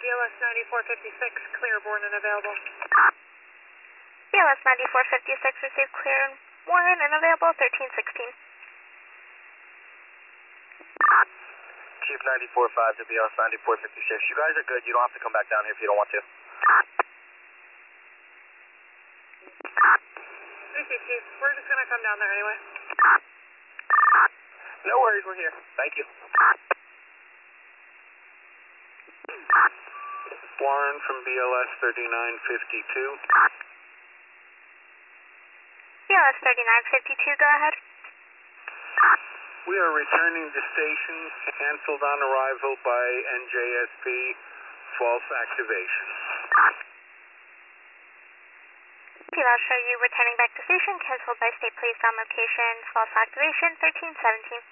BLS 9456, clear, born and available. BLS 9456, received clear and born and available, 1316. Chief 94-5 to BLS 9456. You guys are good. You don't have to come back down here if you don't want to. Thank you, Chief. We're just going to come down there anyway. No worries, we're here. Thank you. Warren from BLS 3952. BLS 3952, go ahead. We are returning to station, canceled on arrival by NJSP, false activation. BLS, show you returning back to station, canceled by state police on location, false activation, 1317.